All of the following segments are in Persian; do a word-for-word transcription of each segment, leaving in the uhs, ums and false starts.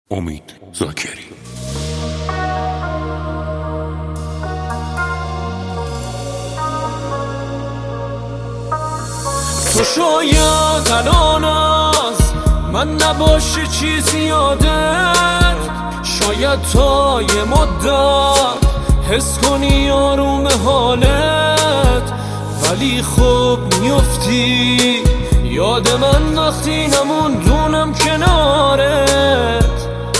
امید زاکری. تو شاید الان از من نباشه چیزی یادت، شاید تا یه مدت حس کنی آروم حالت، ولی خب میفتی یاد من وقتی نموندونم کنارت.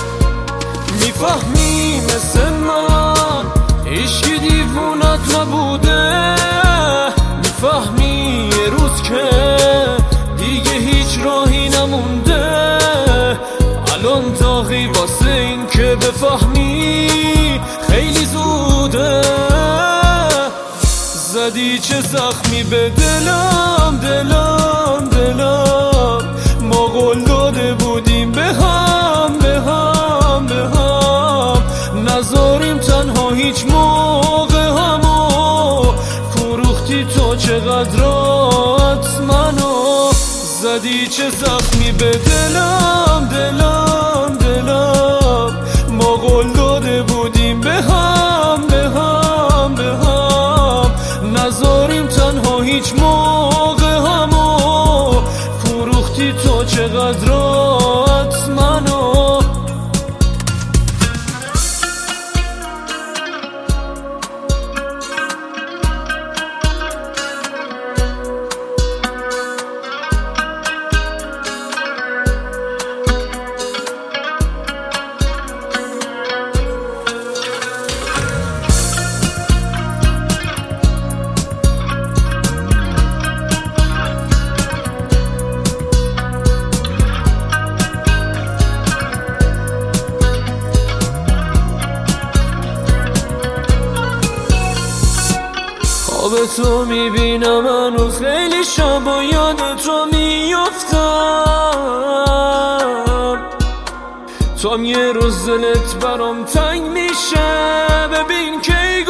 میفهمی مثل من عشقی دیوونت نبوده، میفهمی یه روز که دیگه هیچ راهی نمونده. الان داغی واسه این که بفهمی خیلی زوده. زدی چه زخمی به دلم دلم دلم، ما قول داده بودیم به هم به هم به هم، نذاریم تنها هیچ موقع همو. فروختی تو چقدرات منو، زدی چه زخمی به دلم دلم دلم، ما قول داده بودیم به هم به هم به هم، نذاریم تنها هیچ موقع همو. فروختی تو چقدرات منو. خواب تو میبینم هنوز خیلی شب و یاد تو میافتم. تو هم یه روز دلت برام تنگ میشه، ببین کی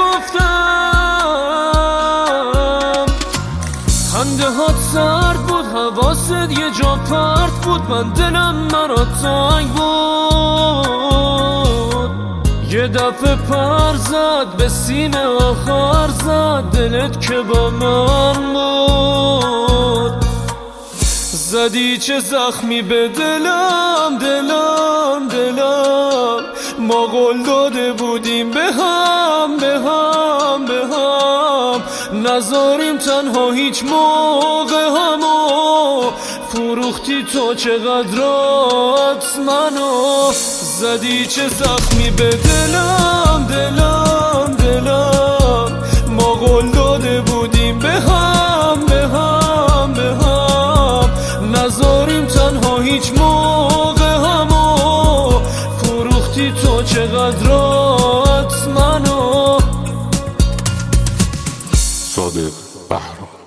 گفتم. خنده هات سرد بود، حواست یه جا پرت بود، من دلم مرا تنگ بود. یه دفعه پر زد به سینه آخر زد، دلت که با من بود. زدی چه زخمی به دلم دلم دلم، ما قول داده بودیم به هم به هم به هم، نذاریم تنها هیچ موقع همو. فروختی تو چقدرات منو، زدی چه زخمی به دلم دلم دلم، ما قول داده بودیم به هم به هم به هم، نذاریم تنها هیچ موقع همو. فروختی تو چقدرات منو. صادق بهرام.